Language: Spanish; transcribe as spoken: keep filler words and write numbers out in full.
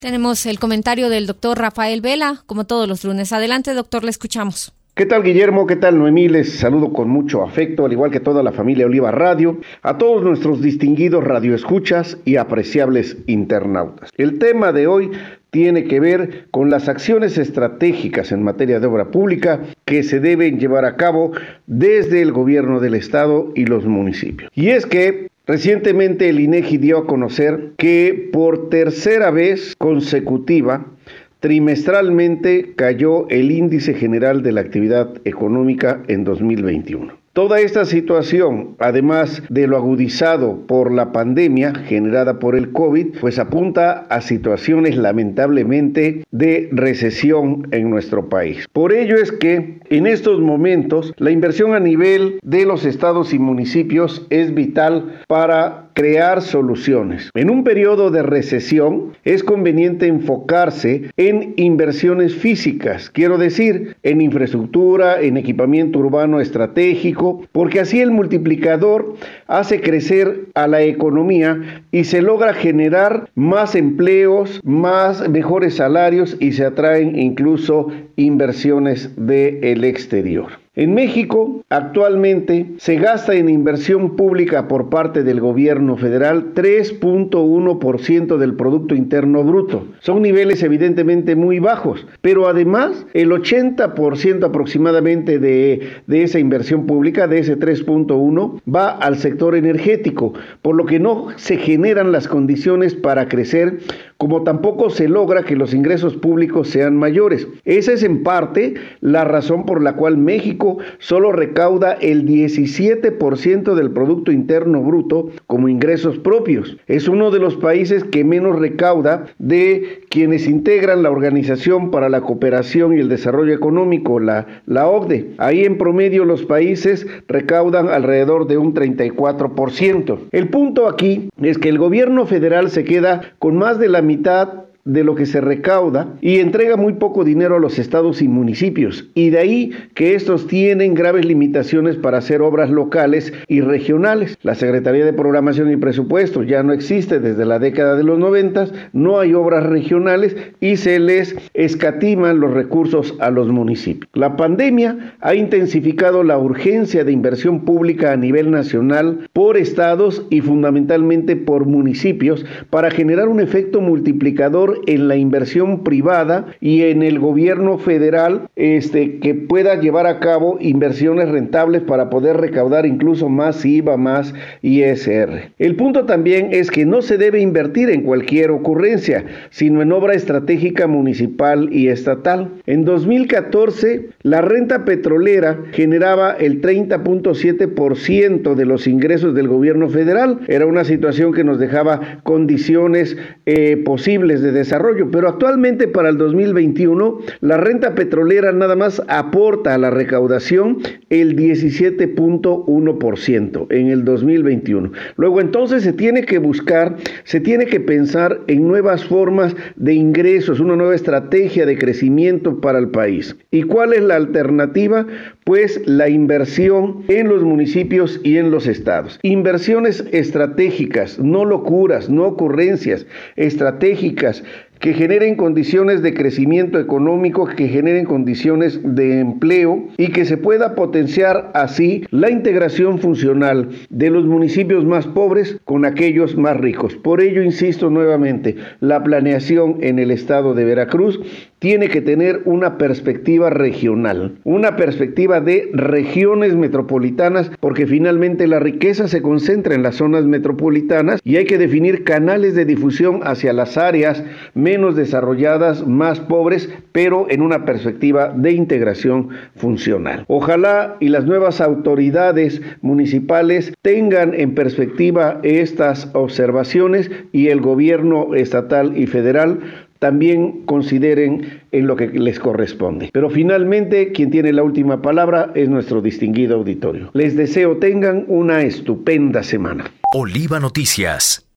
Tenemos el comentario del doctor Rafael Vela, como todos los lunes. Adelante, doctor, le escuchamos. ¿Qué tal, Guillermo? ¿Qué tal, Noemí? Les saludo con mucho afecto, al igual que toda la familia Oliva Radio, a todos nuestros distinguidos radioescuchas y apreciables internautas. El tema de hoy tiene que ver con las acciones estratégicas en materia de obra pública que se deben llevar a cabo desde el gobierno del estado y los municipios. Y es que recientemente el INEGI dio a conocer que por tercera vez consecutiva, trimestralmente cayó el índice general de la actividad económica en dos mil veintiuno. Toda esta situación, además de lo agudizado por la pandemia generada por el COVID, pues apunta a situaciones lamentablemente de recesión en nuestro país. Por ello es que en estos momentos la inversión a nivel de los estados y municipios es vital para crear soluciones. En un periodo de recesión es conveniente enfocarse en inversiones físicas, quiero decir, en infraestructura, en equipamiento urbano estratégico, porque así el multiplicador hace crecer a la economía y se logra generar más empleos, más mejores salarios y se atraen incluso inversiones del exterior. En México, actualmente, se gasta en inversión pública por parte del gobierno federal tres punto uno por ciento del Producto Interno Bruto. Son niveles evidentemente muy bajos, pero además el ochenta por ciento aproximadamente de, de esa inversión pública, de ese tres punto uno, va al sector energético, por lo que no se generan las condiciones para crecer, como tampoco se logra que los ingresos públicos sean mayores. Esa es en parte la razón por la cual México solo recauda el diecisiete por ciento del Producto Interno Bruto como ingresos propios. Es uno de los países que menos recauda de quienes integran la Organización para la Cooperación y el Desarrollo Económico, la, la O C D E. Ahí en promedio los países recaudan alrededor de un treinta y cuatro por ciento. El punto aquí es que el gobierno federal se queda con más de la mitad de lo que se recauda y entrega muy poco dinero a los estados y municipios, y de ahí que estos tienen graves limitaciones para hacer obras locales y regionales. La Secretaría de Programación y Presupuestos ya no existe desde la década de los noventas, no hay obras regionales y se les escatiman los recursos a los municipios. La pandemia ha intensificado la urgencia de inversión pública a nivel nacional por estados y fundamentalmente por municipios para generar un efecto multiplicador en la inversión privada y en el gobierno federal, este, que pueda llevar a cabo inversiones rentables para poder recaudar incluso más I V A, más I S R. El punto también es que no se debe invertir en cualquier ocurrencia, sino en obra estratégica municipal y estatal. En dos mil catorce, la renta petrolera generaba el treinta punto siete por ciento de los ingresos del gobierno federal. Era una situación que nos dejaba condiciones eh, posibles de desarrollo, pero actualmente para el dos mil veintiuno la renta petrolera nada más aporta a la recaudación el diecisiete punto uno por ciento en el dos mil veintiuno. Luego entonces se tiene que buscar, se tiene que pensar en nuevas formas de ingresos, una nueva estrategia de crecimiento para el país. ¿Y cuál es la alternativa? Pues la inversión en los municipios y en los estados. Inversiones estratégicas, no locuras, no ocurrencias, estratégicas, que generen condiciones de crecimiento económico, que generen condiciones de empleo y que se pueda potenciar así la integración funcional de los municipios más pobres con aquellos más ricos. Por ello, insisto nuevamente, la planeación en el estado de Veracruz tiene que tener una perspectiva regional, una perspectiva de regiones metropolitanas, porque finalmente la riqueza se concentra en las zonas metropolitanas y hay que definir canales de difusión hacia las áreas menos desarrolladas, más pobres, pero en una perspectiva de integración funcional. Ojalá y las nuevas autoridades municipales tengan en perspectiva estas observaciones y el gobierno estatal y federal también consideren en lo que les corresponde. Pero finalmente, quien tiene la última palabra es nuestro distinguido auditorio. Les deseo tengan una estupenda semana. Oliva Noticias.